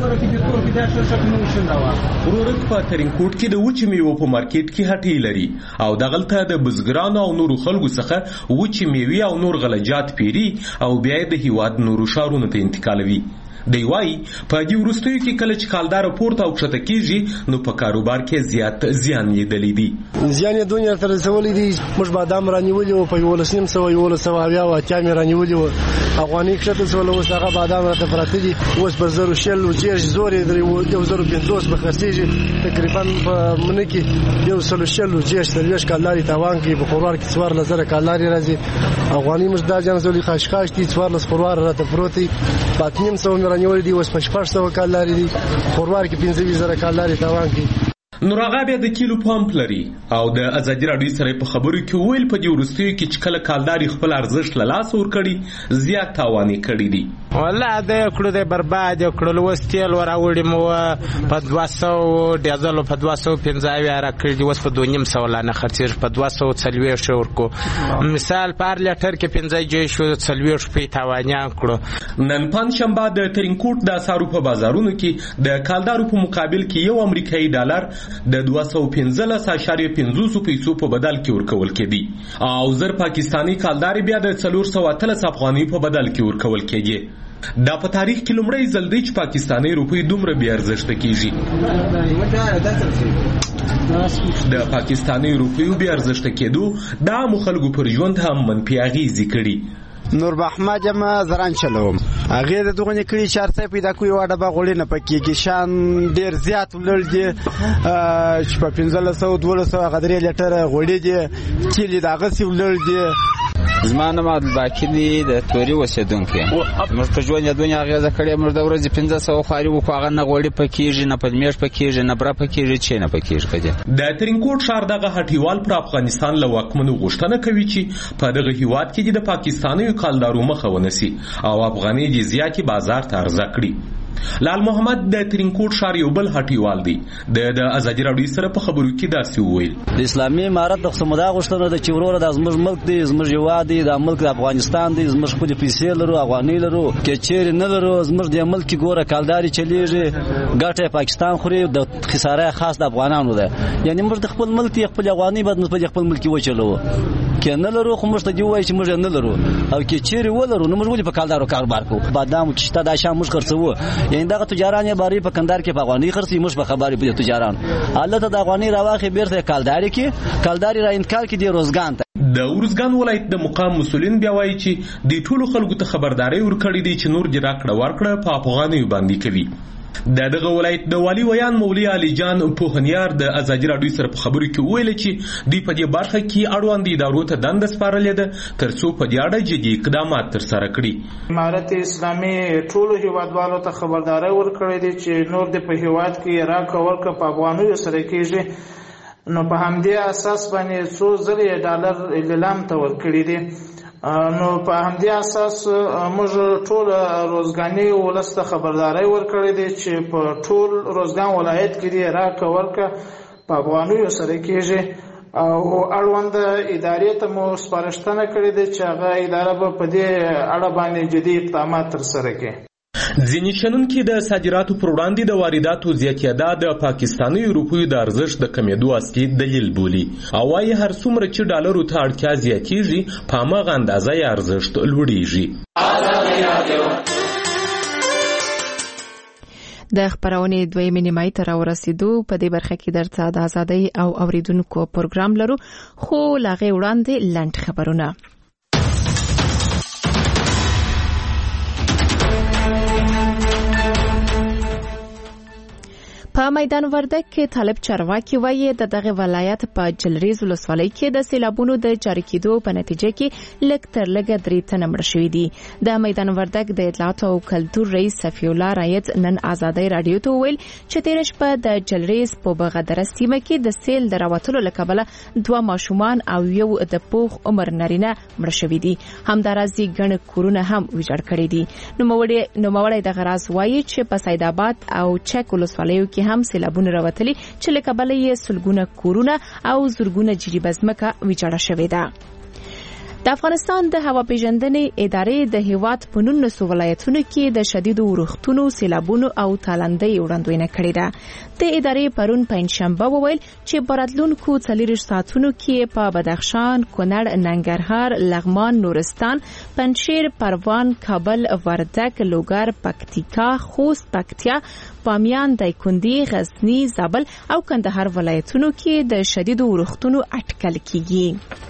S3: ورورک په ترینکوټ کې د وچې میوو په مارکیټ کې هټۍ لري او دغلته د بزګرانو او نورو خلکو څخه وچې میوې او نور غلجات پیری او بیا د هیواد نورو ښارونو ته انتقالوي. دی وايي په دې وروستیو کې کله چې کالدار پورته او کښته کېږي نو په کاروبار کې زیات زیان لیدلی دی.
S8: زیان یې دنیا تر رسولي دي. موږ بادام رانیولي وو په 1100 او اتیا مې رانیولي وو. افغاني کښته سول اوس هغه بادام راته پراته دي. اوس په 0 جیش زورې درې 2050 به خرڅېږي. تقریبا په منه کې 100 جیش تلويش کالداري تاوان کې په خروار کې 4000 کالداري راځي. افغاني مزدا جان زولي خاشخاش دي 4000 خروار راته پروتي. پاتنیم سو رانیول دي اوس په 600 کالداري دي. خروار کې 15000 کالداري تاوان کې.
S3: نور هغه بیا د کیلو پمپ لري او د ازادي راډیو سره په خبرو کې ویل په دې وروستیو کې چې کله کالداري خپل ارزښت له لاس ورکړي زیات تاواني کړي دي.
S9: والله د کړو د برباد کړل وستیل وراوړي مو په 200 ډیزل په 215 را کړی اوس په 2.5 لانه خرڅېږي په 240 شو ورکو. مثال پر لیټر کې 15 جې شو 40 په تاوانیان کړو.
S3: نن پنځشنبه د ترینکوټ د اسارو په بازارونو کې د کالدارو په مقابل کې یو امریکایي ډالر د 215.50 پیسو په بدل کې ورکول کېدی او زر پاکستانی کالداري بیا د 413 افغاني په بدل کې ورکول کېږي. دا په تاریخ کې لومړی ځل دی چې پاکستانی روپی دومره بې ارزښته کېږي. د پاکستانی روپیو بې ارزښته کېدو د عامو خلکو پر ژوند هم منفي اغېزې کړي.
S9: نور محمد جما زران چلوم هغه د دغه کلی چارته پیدا کوي واړه باغولې نه پکېږي شان ډیر زیات ولر دي چې په 1500 غدري لیټر غوړي دي چې دغه سی ولر دي.
S10: زمانه ما باقی دي د توري وسیدونکو موږ په ژوند دنیا غیزه کړې موږ د ورځې 1500 خاري وکاغه نه غوړي پکېږي نه پدمیش پکېږي نه بر پکېږي چې نه پکېږي کده.
S3: د ترینکوټ ښار دغه هټیوال پر افغانستان له واکمنو غوښتنه کوي چې په دغه هیواد کې د پاکستاني کالدارو مخه ونیسي او افغاني جزیاتي بازار ته عرضه کړي. لال محمد د ترینکوټ ښار یو بل هټیوال دی. د ازادي راډیو سره په خبرو کې داسې وویل
S11: اسلامي امارت د سمدا غوښتنه د چورور د زموږ ملک دی زموږ یواد دی د ملک د افغانستان دی زموږ خپل پیسې لرو افغاني لرو کې چیر نه لرو زموږ د ملک ګوره کالداري چلیږي ګټه پاکستان خوري د خساره خاص د افغانانو ده. یعنی موږ د خپل ملک خپل افغاني بد نسبت خپل ملک وچلو کې نه لرو خو موږ ته دی وایي چې موږ نه لرو او کې چیر ولرو نو موږ ولې په کالدارو کاروبار کوو. بادام چې شته د شام موږ خرڅو یعنی دغه تجاران یې باری په کندهار کې په افغاني خرڅي موږ په خبرې په تجاران الله ته د افغاني راواخي بیرته کالداري کې کالداري را انتقال کې دی روزګان ته.
S3: د ورزګان ولایت د مقام مسولین بیا وایي چې د ټولو خلکو ته خبرداري ورکړې دي چې نور جراکړه ورکړه په افغاني باندې کوي. دغه ولایت د والی ویان مولوی علي جان پوهنیار د ازادي راډیو سره په خبرو کې ویل چې دوی په دې برخه کې اړوند ادارو ته دنده سپارلې ده ترڅو په دې اړه جدي اقدامات ترسره کړي.
S4: امارت اسلامي ټولو هیوادوالو ته خبرداري ورکړې ده چې نور د په هیواد کې راکړه ورکړه په افغانیو سره کېږي، نو په همدې اساس باندې څو زره ډالر لیلام ته ورکړي دي. نو په همدې اساس موږ ټول روزګاني ولسته خبرداري ورکړې دي چې په ټول روزګان ولایت کې دی راکړه ورکړه په افغانیو سره کېږي او اړوند ادارې ته مو سپارښتنه کړې ده چې هغه اداره به په دې اړه باندې جدي اقدامات ترسره کړي.
S3: ځینې شنونکي د صادراتو پر وړاندې د وارداتو زیاتېدا د پاکستاني روپیو د ارزښت د کمېدو اصلي دلیل بولي او وايي هر څومره چې ډالرو ته اړتیا زیاتېږي په هماغه اندازه یې ارزښت لوړېږي.
S1: د خبرونې دویمې نیمایي ته راورسېدو. په دې برخه کې درته د ازادۍ او اوریدونکو پروګرام لرو، خو له هغې وړاندې لنډ خبرونه. په میدان وردګ کې طالب چارواکي وایي د دغه ولایت په جلریز ولسوالۍ کې د سیلابونو د جاري کېدو په نتیجه کې لږ تر لږه 3 تنه مړه شوي دي. د میدان وردګ د اطلاعات او کلتور رئیس صفی الله رایت نن ازادۍ راډیو ته ویل چې تیر شپه د جلریز په بغدره سیمه کې د سیل د راوتلو له کبله 2 ماشومان او یو د پوخ عمر نارینه مړه شوي دي. همدارازي ګڼ کورونه هم ویجاړ کړي دي. نوموړی دغه راز وایي چې په سید آباد او چک ولسوالیو کې هم سیلابونه راوتلي چې له کبله یې سلګونه کورونه او زرګونه جریبه ځمکه ویجاړه شوې ده. د افغانستان د هوا پیژندنې ادارې د هیواد په 19 ولایتونو کې د شدیدو ورښتونو، سیلابونو او تالندۍ وړاندوینه کړې ده. د ادارې پرون پنځشنبه وویل چې په راتلونکو 40 ساعتونو کې په بدخشان، کونړ، ننګرهار، لغمان، نورستان، پنجشیر، پروان، کابل، وردګ، لوګر، پکتیکا، خوست، پکتیا، بامیان، دایکنډي، غزنی، زابل او کندهار ولایتونو کې د شدیدو ورښتونو اټکل کیږي.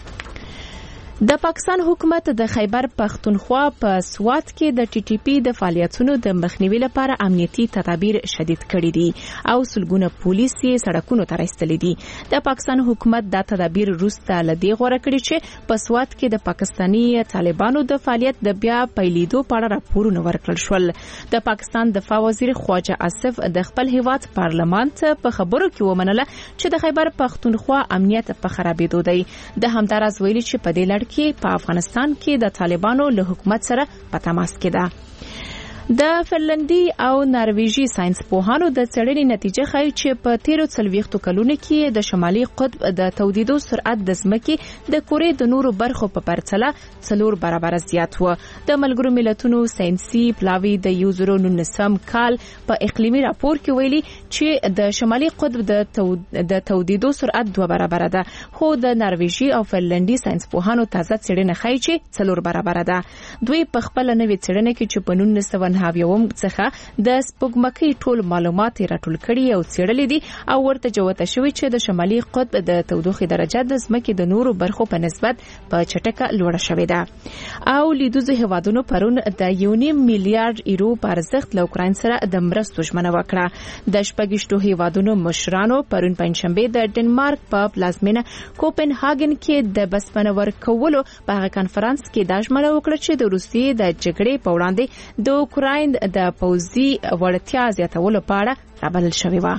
S1: د پاکستان حکومت د خیبر پختونخوا په سوات کې د ټي ټي پی د فعالیتونو د مخنیوي لپاره امنیتي تدابیر شدید کړي دي او سلګونه پولیس یې سړکونو ته راستلي دي. د پاکستان حکومت دا تدابیر وروسته له دې غوره کړي چې په سوات کې د پاکستاني طالبانو د فعالیت د بیا پیلېدو په اړه راپورونه ورکړل شول. د پاکستان دفاع وزیر خواجه آصف د خپل هیواد پارلمان ته په خبرو کې ومنله چې د خیبر پختونخوا امنیت په خرابېدو دی. د همداراز ویلي چې په دې لړ کې په افغانستان کې د طالبانو له حکومت سره په تماس کې ده. د فنلندي او نارویژي ساينس پوهانو د څېړنې نتیجه ښایي چې په 13 کلونو کې د شمالي قطب د تودیدو سرعت د ځمکې د کورې د نورو برخو په پرتله 4 برابره زیات و. د ملګرو ملتونو ساينسي پلاوي د 2019 کال په اقلیمي راپور کې ویلي چې د شمالي قطب د تودیدو سرعت 2 برابره ده، خو د نارویژي او فنلندي ساينس پوهانو تازه څېړنه ښایي چې 4 برابره ده. دوی په خپل نوې څېړنه کې چې په 1990 څخه د سپوږمکۍ ټول معلومات راټول کړي او څېړلي دي او ورته جوته شوی چې د شمالي قطب د تودوخې درجه د ځمکې د نورو برخو په نسبت په چټکه لوړه شوې ده. او لیدوزو هیوادونو پرون د 1.5 میلیارډ یورو په ارزښت له اوکراین سره د مرستو ژمنه وکړه. د 14 هیوادونو مشرانو پرون پنځشنبه د ډنمارک په پلازمینه کوپنهاګن کې د بسپنه ورکولو په هغه کانفرنس کې د ژمنه وکړه چې د روسیې د جګړې په وړاندې د اوکراین د پوځي وړتیا زیاتولو په اړه رابلل شوې وه.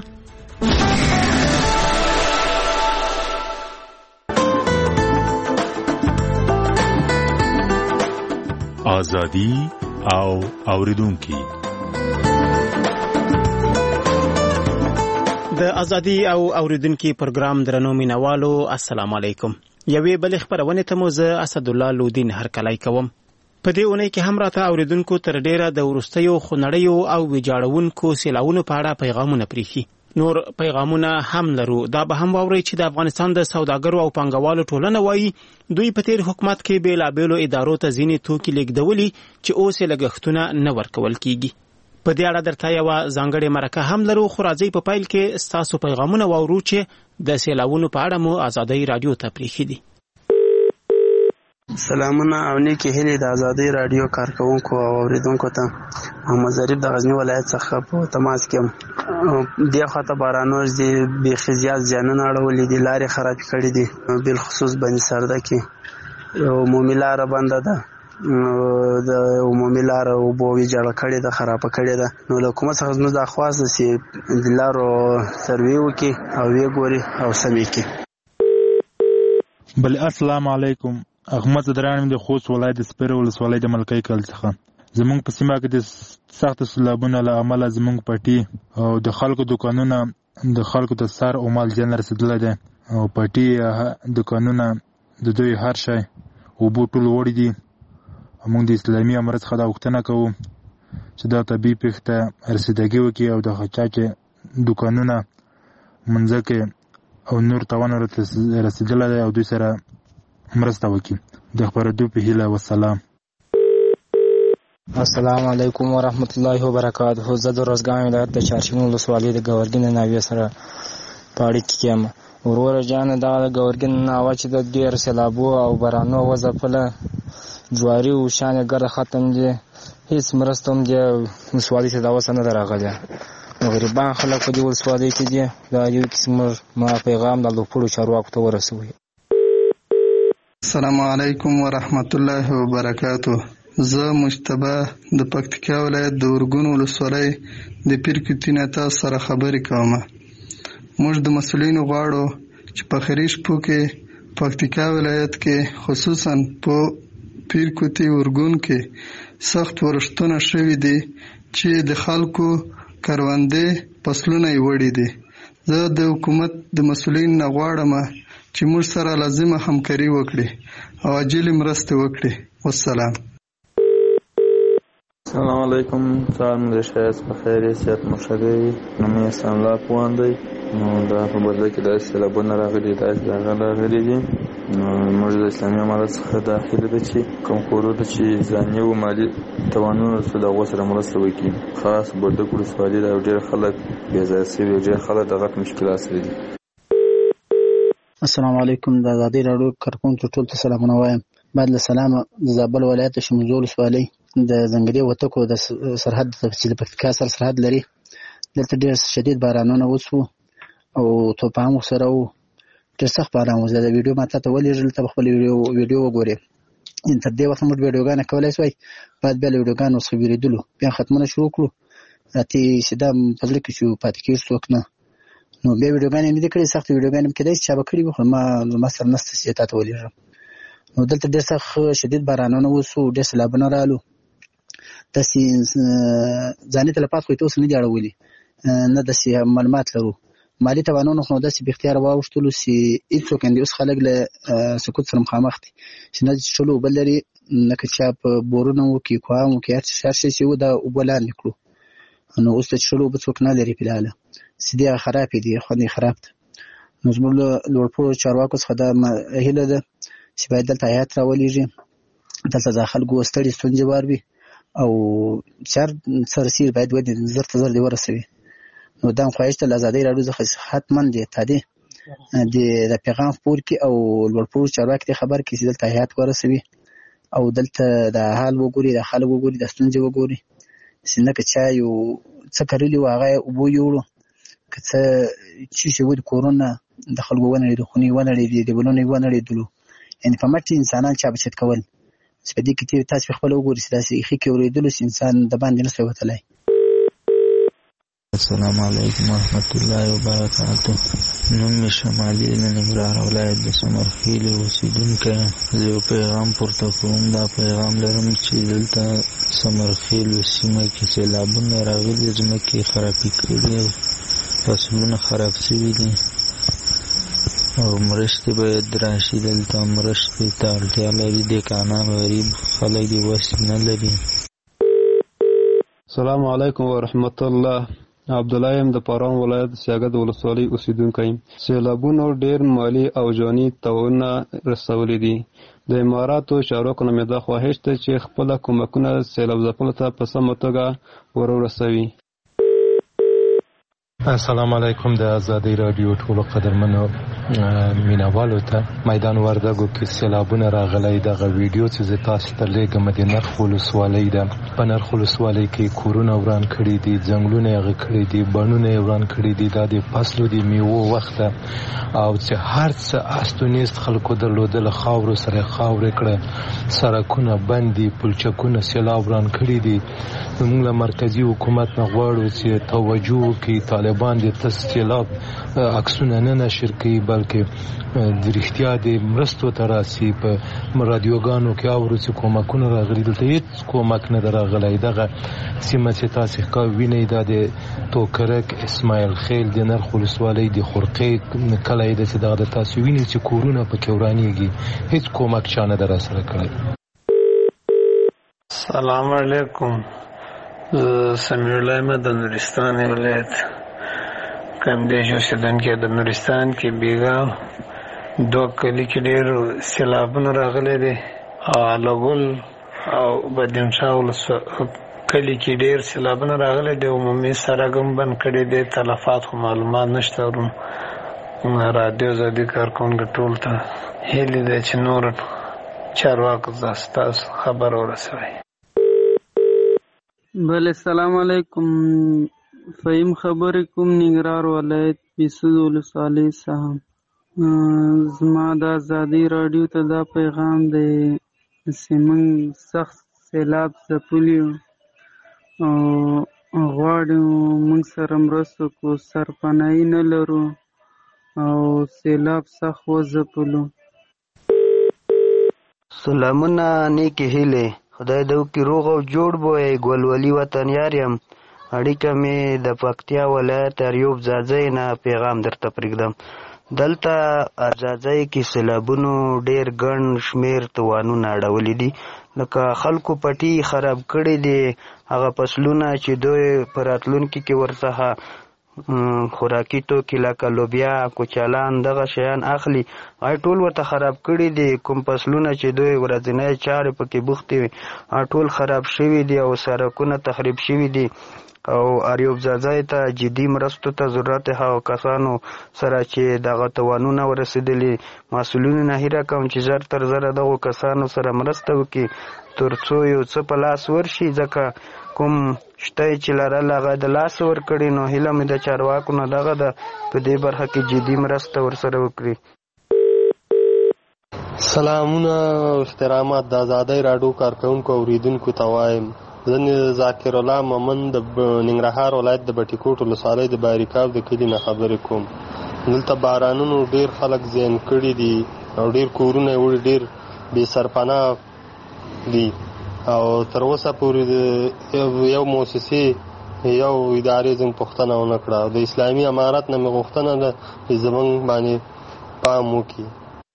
S12: ازادي او اوریدونکي
S14: د ازادي او اوریدونکي پروګرام درنو مینوالو السلام علیکم. یوې بلې خبرونه ته مو زه اسد الله لودین هرکلی کوم. په دې اونۍ کې هم راته اوریدونکو تر ډیره د وروستیو خونړیو او ویجاړونکو سیلاونو په اړه پیغامونه پریښي. نور پیغامونه هم لرو. دا به هم واورئ چې د افغانستان د سوداګرو او پانګوالو ټولنه وایي دوی په تیر حکومت کې بیلابیلو ادارو ته ځینې توکي لیږدولي چې اوس یې لګښتونه نه ورکول کیږي. په دې اړه درته یوه ځانګړې مرکه هم لرو، خو راځئ په پیل کې ستاسو پیغامونه واورو چې د سیلاونو په اړه مو ازادۍ راډیو ته پریښي دي.
S5: سلامونه او نیکی هیلې د ازادۍ رادیو کارکونکو او اوریدونکو ته. محمد ظریف د غزنی ولایت څخه په تماس کې یم. دې خواته بارانور دي بیخي زیات زیانونه اړولي دي، لارې خراب کړي دي، بالخصوص بني سرده کې یو عمومي لاره بنده ده، د عمومي لاره اوبو ویجاړه کړې ده، خرابه کړې ده. نو له حکومت څخه زموږ دا خواست ده چې د لارو سروې وکړي او ویې ګوري او سمې کړي.
S13: بل السلام علیکم. احمد درانم د خوست ولایت د سپیره ولسوالۍ د ملکۍ کل څخه. زمونږ په سیمه کې د سخت سیلابونو له امله زمونږ پټي او د خلکو دکانونه د خلکو ته سر او مال زیان رسېدلی دی، او پټي دکانونه د دوی هر شی اوبو ټول وړي دي. موږ د اسلامي امارت څخه دا غوښتنه کوو چې دا طبیعي پیښې ته رسیدګي وکړي او د چا چې دکانونه منځکې او نور تاوان رسېدلی دی او دوی سره مرسته وکړي. د خپرېدو په هیله. والسلام.
S15: السلام علیکم ورحمت الله وبرکاته. زه د روزګان ولایت د چارشینو ولسوالۍ د ګورګین ناوې سره په اړیکه کې یم. وروره جانه دا د ګورګین ناوه چې د ډېر سیلابو او بارانو وځپله، جواري او شانې ګرده ختم دي، هېڅ مرسته هم دې ولسوالۍ ته دا اوسه نه ده راغلې. غریبان خلک په دې ولسوالۍ کې دي. دا یو قسم ما پیغام د لوپړو چارواکو ته ورسوي.
S16: السلام علیکم ورحمت الله وبرکاته. زه مجتبی د پکتیکا ولایت د ورګون ولسوالۍ د پیر کوټي نه تاسو سره خبرې کوم. موږ د مسؤلینو غواړو چې په خیري شپو کې پکتیکا ولایت کې خصوصا په پیر کوټي ورګون کې سخت ورښتونه شوي دي چې د خلکو کروندې فصلونه یې وړي دي. زه د حکومت د مسؤلینو نه غواړم چې موږ سره لازمه همکاري وکړي او عاجلې مرستې وکړي. والسلام.
S17: السلام علیکم. سلام د شایست په خیر صحت مشري نوم یې سلام الله پوان دی. نو دا په بدله کې د سیلابونه راغلي دي، راغلي دي. نو موږ د اسلامي امارت څخه دا هیله ده چې کوم کورونه چې ځاني او مالي توانونه رسو د هغو سره مرسته وکړي. خاص بردک ولسوالي دا ډېر خلک بې ځایه شوي، ډېر خلک د غټ مشکلات سره دي.
S18: السلام علیکم. د ازادۍ راډیو کارکونکو ټول ته سلامونه وایم. بعد له سلامه د زابل ولایت د شمزو ولسوالۍ د ځنګلي وتکو د سرحد چې د پکتیکا سره سرحد لري، دلته ډېر شدید بارانونه وشو او توپان سره و، ډېر سخت باران و. زه د ویډیو ما ته ولېږل، ته خپل ویډیو وګورې. تر دې وخته موږ ویډیوګانې کولی سوای، بعد بیا له ویډیوګانو څخه وېرېدلو، بیا ختمونه شروع کړو. راته چې دا په زړه کې چې پاتې کېږي څوک نه. نو بیا ویډیوګانې مې دې کړې، سختې ویډیوګانې مې کېدای شي چا به کړي وي، خو ما سره نشته چې تا ته ولېږم. نو دلته ډېر سخت شدید بارانونه وشو، ډېر سیلابونه رالو. داسې ځاني تلفات خو یې اوس نه دي اړولي، نه داسې معلومات لرو. مالي توانونه خو داسې بې اختیاره واوښتلو چې هېڅوک یې اوس خلک له سقوط سره مخامخ دي چې نه څښلو اوبه لري، نه که چا په بورونه وکړي، کوام وکړي، هر شی چې و دا اوبه لاندې کړو. نو اوس د څښلو اوبه څوک نه لري فلحاله، سیدې خرابې دي، خوند یې خراب ده. نو زموږ له لوړپوړو چارواکو څخه دا هیله ده چې باید دلته هیات راولېږي، دلته د خلکو ستړي ستونزې واروي او چار سره سیر باید ودې زر ته زر دې ورسوي. نو دا خواهش ته له ازادۍ راډیو څخه حتما دی تا دی د پیغام خپور کړي او لوړپوړو چارواکي ته خبر کړي چې دلته هیات ورسوي او دلته د حال وګوري، د خلک وګوري، د ستونزې وګوري، چې نه که چا یو څه کرلي و هغه اوبه یوړو، که څه چې و د کورونه د خلکو ونړېدو، خونې ونړېدې، دیوالونه یې ونړېدلو، یعنې په مټ انسانان چا بچت کول. چې په دې کې تاسو خپله وګورئ چې داسې ایښې کې اورېدلو چې انسان د باندې نه شوی وتلی.
S19: السلام علیکم ورحمت الله وبرکاته. نوم مې شمالي د ننګرهار ولایت د سمرخیلې اوسېدونکی یم. زه یو پیغام پورته کوم. دا پیغام لرم چې دلته سمرخیلو سیمه کې سیلابونه راغلي، ځمکې خرابې کړي، فصلونه خراب شوي دي او مرستې باید راشي. دلته مرستې ته اړتیا لري، دهقانان غریب خلک دې وس نه لري.
S20: السلام علیکم ورحمت الله. عبدالله یم د پاران ولایت سیاګد ولسوالۍ اوسېدونکی یم. سیلابونو ډېر مالي او جاني تاوانونه رسولي دي. د اماراتو چارواکو نه مې دا خواهش ده چې خپله کومکونه سیلاب ځپلو ته په سمه توګه ورسوي.
S2: السلام علیکم. د ازادي رادیو ټولو قدرمنو مینوالو ته میدان وردګو کې سیلابونه راغلی. دغه ویډیو چې تاسو ته لېږم د نرخ ولسوالۍ ده. په نرخ ولسوالۍ کې کورونه وران کړي دي، ځنګلونه یې غ کړي دي، بڼونه یې وران کړي دي. دا د فصلو د میوو وخت ده او چې هر څه استونیست خلکو درلودل خاورو سره خاورې کړه، سړکونه بند دي، پلچکونه سیلاب وران کړي دي. موږ له مرکزي حکومت نه غواړو چې توجه وکړي، طالبان د سیلاب عکسونه نه نشر کوي بلکې د رښتیا د مرستو ته راسي. په رادیوګانو کې اورو چې کومکونه راغلي، دلته هېڅ کومک نه ده راغلی. دغه سیمه چې تاسې ښه وینئ دا د توکرک، اسماعیل خیل، د نرخ ولسوالۍ د خرقې کلی ده چې دغه د تاسې وینئ چې کورونه پکې ورانېږي. هېڅ کومک چا نه ده راسره کړی.
S6: سلام علیکم. سمیع الله احمد د نورستان ولایت کمدیش اوسیدونکی. د نورستان کې بیګا 2 کلی کې ډېر سیلابونه راغلي دي. لګول او بدینشاه کلی کې ډېر سیلابونه راغلي دي. عمومي سړک هم بند کړی دی. تلفات خو معلومات نشته. رادیو زادي کارکوونکو ټول ته هیلې ده چې نور چارواکو ستاسو خبر ورسوي.
S21: بله السلام علیکم. فهیم خبرې کوم ننګرهار ولایت پیسود ولسوالۍ څخه. زما د ازادي راډیو ته دا پیغام دی چې موږ سخت سیلاب ځپلي او غواړو موږ سره مرسته کو. سرپناهي نه لرو او سیلاب سخت وځپلو.
S22: سلامونه نیکې هیلې. خدای دې وکړي روغ او جوړ بوی. ګلولي وطن یار یم. اړیکه مې د پکتیا ولایت ایوب ځاځی نه پیغام درته پرېږدم. دلته ځاځی کې سیلابونو ډېر ګڼ شمېر توانونه اړولي دي. لکه خلکو پټي خراب کړي دي. هغه فصلونه چې دوی په راتلونکي کې ورڅخه خوراکي توکي لکه لوبیا، کوچالان دغه شیان اخلي، ټول ورته خراب کړي دي. کوم فصلونه چې دوی ورځنی چارې پکې بوختې وي ټول خراب شوي دي او سړکونه تخریب شوي دي. او ایوب ځاځی ته جدي مرستو ته ضرورت هغو کسانو سره چې دغه توانونه ورسېدلي. مسؤلینو نه هیله کوم چې زر تر زره دغو کسانو سره مرسته وکړي تر څو یو څه په لاس ورشي. ځکه کوم شته چې لرل هغه د لاس ورکړي. نو هیله مې د چارواکو نه دغه ده په دې برخه کې جدي مرسته ورسره وکړي.
S23: سلامونه او احترامات. د ازادۍ راډیو کارکوونکو اوریدونکو ته وایم زه ذاکر الله مومن د ننګرهار ولایت د بټي کوټ ولسوالۍ د باریکاو د کلي نه خبرې کوم. دلته بارانونو ډېر خلک زیان کړي دي او ډېر کورونه یې وړي، ډېر بې سرپناه دي او تر اوسه پورې یو مؤسسې یو ادارې زموږ پوښتنه ونه کړه. د اسلامي امارت نه مې غوښتنه ده چې زموږ باندې پام وکړي.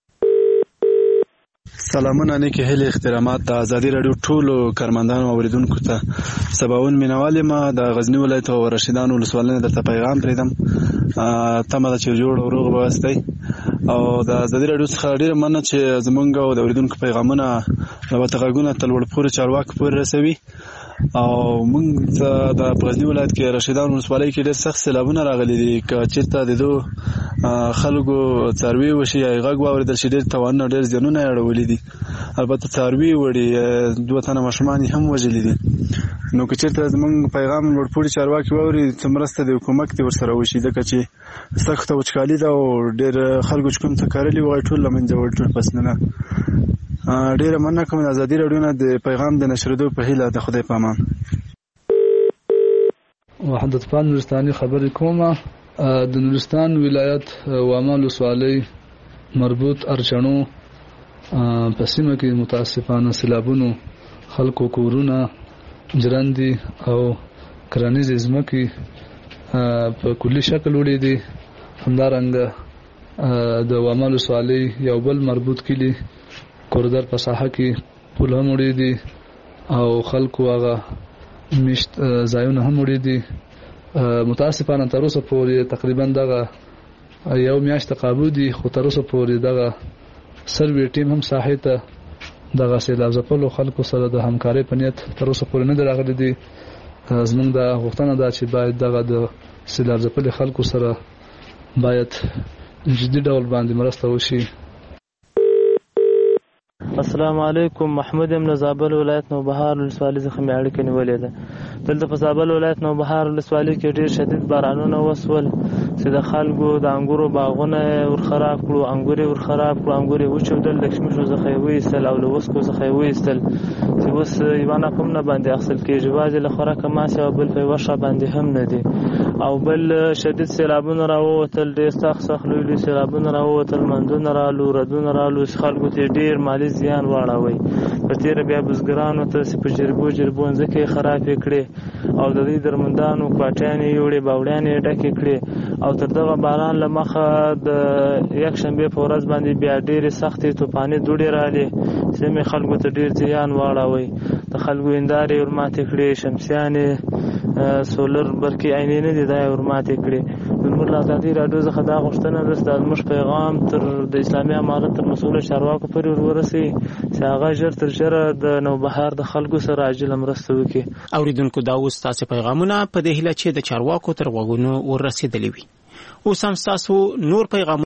S24: سلامونه نیکې هیلې احترامات. د ازادي راډیو ټولو کارمندانو او اوریدونکو ته سباون مینوال یم. د غزني ولایت او رشیدان ولسوالۍ نه درته پیغام پرېږدم. تمه ده چې جوړ او روغ به واستئ او د ازادي راډیو څخه ډېره مننه چې زمونږ او د اوریدونکو پیغامونه البته غږونه تل وړ پورې چارواکو پورې رسوي. او موږ د غزني ولایت کې رشیدان ولسوالۍ کې ډېر سخت سیلابونه راغلي دي. که چېرته د دو خلکو څاروي وشي یا غږ واورېدل شي ډېر تاوانونه ډېر زیانونه یې اړولي دي. البته څاروي وړي 2 تنه ماشومان یې هم وژلي دي. نو که چېرته زموږ پیغام لوړپوړي چارواکي واوري څه مرسته د حکومت دې ورسره وشي، ځکه چې سخته وچکالي ده او ډېر خلکو چې کوم څه کرلي وغواړي ټول له منځه وړي ټول فصلونه. ډېره مننه کوم د ازادي راډیو نه د پیغام د نشرېدو په هیله. د خدای په امان.
S25: وحدت پال نورستاني خبرې کومه. د نورستان ولایت واما ولسوالۍ مربوط ارچڼو په سیمه کې متاسفانه سیلابونو خلکو کورونه جرندي او کرنیزې ځمکې په کلي شکل وړي دي. همدارنګه د واما ولسوالۍ یو بل مربوط کلي کوردر په ساحه کې پل هم وړي دي او خلکو هغه میشت ځایونه هم وړي دي. متاسفانه تر اوسه پورې تقریبا دغه یو میاشت قابو دي، خو تر اوسه پورې دغه سروې ټیم هم ساحې ته دغه سیلاب ځپلو خلکو سره د همکارۍ په نیت تر اوسه پورې نه دی راغلی دي. زموږ دا غوښتنه ده چې باید دغه د سیلاب ځپلي خلکو سره باید جدي ډول باندې مرسته وشي.
S7: السلام علیکم. محمود یم له زابل ولایت نوبهار ولسوالۍ څخه مې اړیکه نیولې ده. دلته په زابل ولایت نوبهار ولسوالۍ کې ډېر شدید بارانونه وسول چې د خلکو د انګورو باغونه ورخراب کړو، انګور یې ورخراب کړو، انګور یې وچودل، له کشمشو څخه یې وایستل او له وسکو څخه یې وایستل چې اوس یوه نفع هم نه باندې اخیستل کېږي. بعضې له خوراکه ماسې او بل په یوه ښه باندې هم نه دي. او بل شدید سیلابونه راووتل، ډېر سخت لوی لوی سیلابونه راووتل، منځونه رالو، ردونه رالو چې خلکو ته ډېر مالي زیان واړوي. په تېره بیا بزګرانو ته چې په جربو ځمکې یې خرابې کړې او د دوی درمندانو کوټیانې یې یوړې، باوړیانې یې ډکې کړې. او تر دغه باران له مخه د یکشنبې په ورځ باندې بیا ډېرې سختې طوفاني دوړې رالې چې مې خلکو ته ډېر زیان واړوي. د خلکو هندارې یې ورماتې کړې، شمسیانې، سولر برقي عینې نه دي، دا یې ورماتې کړې. زموږ له ازادي راډیو څخه دا غوښتنه ده چې دا زموږ پیغام تر د اسلامي امارت تر مسؤلو چارواکو پورې ورسوي چې هغه ژر تر ژره د نوبهار د خلکو سره عاجله مرسته وکړي.
S14: اوریدونکو، دا اوس ستاسو پیغامونه په دې هیله چې د چارواکو تر غوږونو ورسېدلي وي. اوس هم ستاسو نور پیغام